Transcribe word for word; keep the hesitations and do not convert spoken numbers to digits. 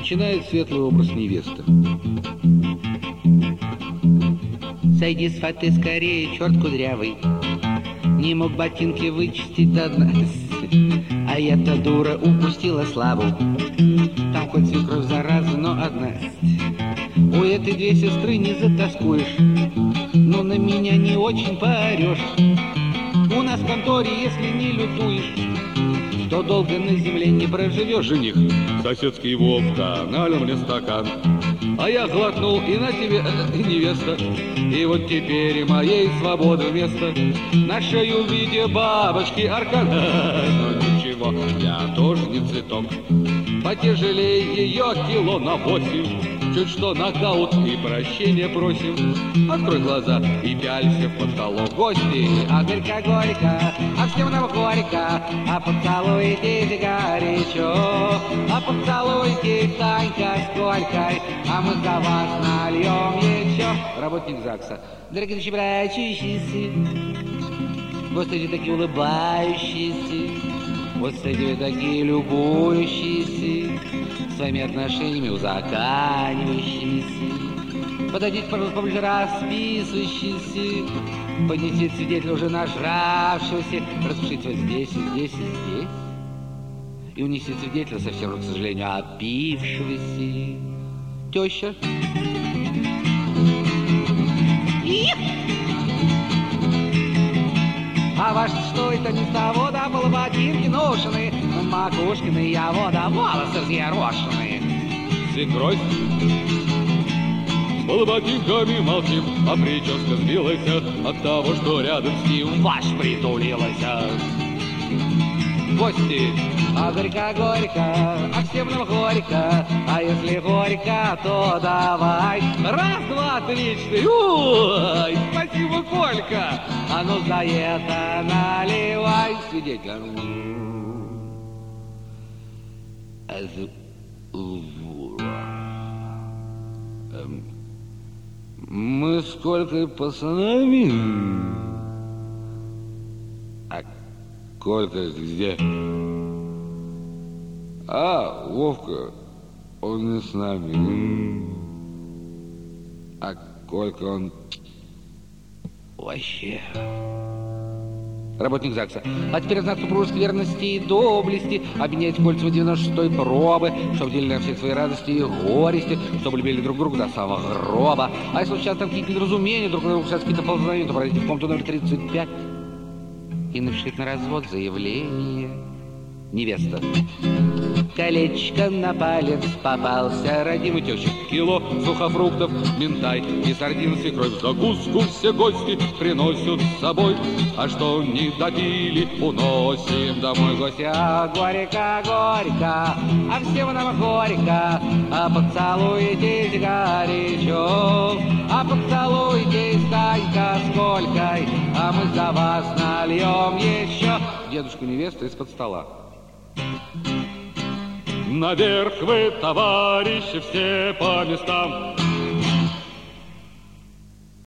начинает светлый образ невесты. Сойди с фаты скорее, черт кудрявый. Не мог ботинки вычистить до дна. А я-то дура упустила славу. Там хоть свекровь зараза, но одна. У этой две сестры не затаскуешь, но на меня не очень поорешь. У нас в конторе, если не лютуешь, то долго на земле не проживешь. Жених, соседский Вовка, налил мне стакан, а я глотнул, и на тебе э, невеста. И вот теперь и моей свободы вместо на шею в виде бабочки аркан. Но ничего, я тоже не цветок, потяжелее ее кило на восемь. Чуть что нокаут и прощения просим. Открой глаза и пялься в потолок. Гости, а горько-горько, а всем нам горько, а поцелуйте горячо, а поцелуйте Танька с Колькой, а мы за вас нальем еще. Работник ЗАГСа. Дорогие наши братья, гости такие улыбающиеся, вот эти вы такие любующиеся, своими отношениями узаканивающимися. Подойдите, пожалуйста, поближе, расписывающиеся. Поднесите свидетеля уже нажравшегося. Распишите вот здесь, и здесь, и здесь. И унесите свидетеля, совсем, к сожалению, опившегося. Теща. А ваш что это не с того, да, было ботинки ношены, макушкины я вода, волосы взъерошены. Свекровь. С ботинками молчим, а прическа сбилась от того, что рядом с ним ваш притулилась. Гости. А горько-горько, а всем нам горько, а если горько, то давай. Раз, два, три, четыре. Ой, спасибо, Колька. А ну за это наливай. Свидетель. Мы сколько пацанами? А Колька где? А, Вовка, он не с нами. А Колька, он вообще. Работник ЗАГСа. А теперь знак супружеской верности и доблести. Обменять кольца девяносто шестой пробы, чтобы делили на всех свои радости и горести, чтобы любили друг друга до самого гроба. А если сейчас там какие-то недоразумения, друг на друга сейчас какие-то ползновения, то пройдите в комнату номер тридцать пять и напишите на развод заявление. Невеста. Колечко на палец попался родимый теща. Кило сухофруктов, минтай и сардин, свекровь. Закуску все гости приносят с собой, а что не допили, уносим домой. Гости, а горько, горько, а всем нам горько, а поцелуйтесь горячо, а поцелуйтесь Танька с Колькой, а мы за вас нальем еще. Дедушка невеста из-под стола. Наверх вы, товарищи, все по местам.